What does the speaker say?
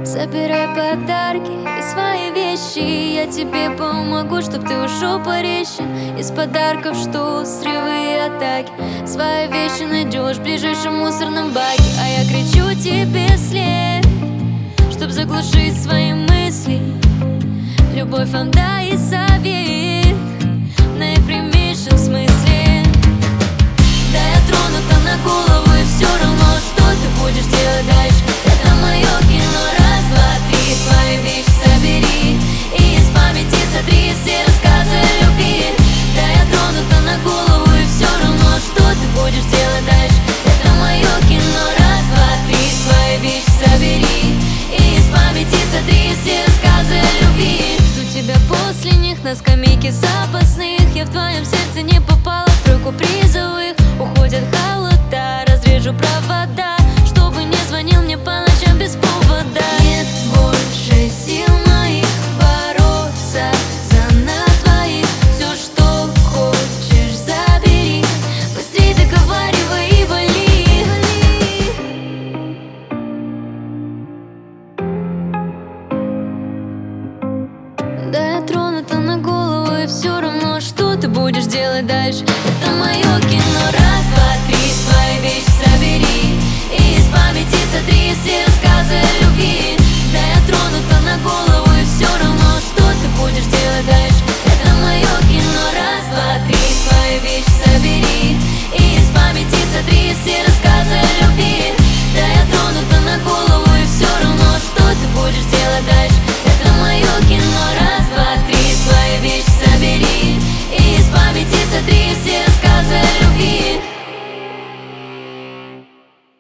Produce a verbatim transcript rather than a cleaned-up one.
Собирай подарки и свои вещи, я тебе помогу, чтоб ты ушел порезче. Из подарков что? Срывы и атаки. Свои вещи найдешь в ближайшем мусорном баке. А я кричу тебе вслед, чтоб заглушить свои мысли. Любовь вам да и совет в наипрямейшем смысле. Да я тронута на голову, и все равно, что ты будешь делать дальше. Это мое кино. Раз, два, три, свои вещи собери и из памяти сотри все рассказы о любви. Да я тронута на голову, и все равно, что ты будешь делать дальше. Это мое кино. Раз, два, три, свои вещи собери и из памяти сотри все рассказы о любви. Жду тебя после них на скамейке запасных. Я в твоем сердце не попала в тройку призовых. Уходят холода, разрежу провода, чтобы не звонил мне по ночам без повода. Нет больше сил моих бороться за нас двоих. Все, что хочешь, забери, быстрей договаривай и вали. Да я тронута на голову, и все равно, что ты будешь делать дальше. Это мое кино. Раз, два, три, свои вещи собери и из памяти сотри все рассказы о любви. Да я тронута на голову, и все равно, что ты будешь делать дальше. Это мое кино. Раз, два, три.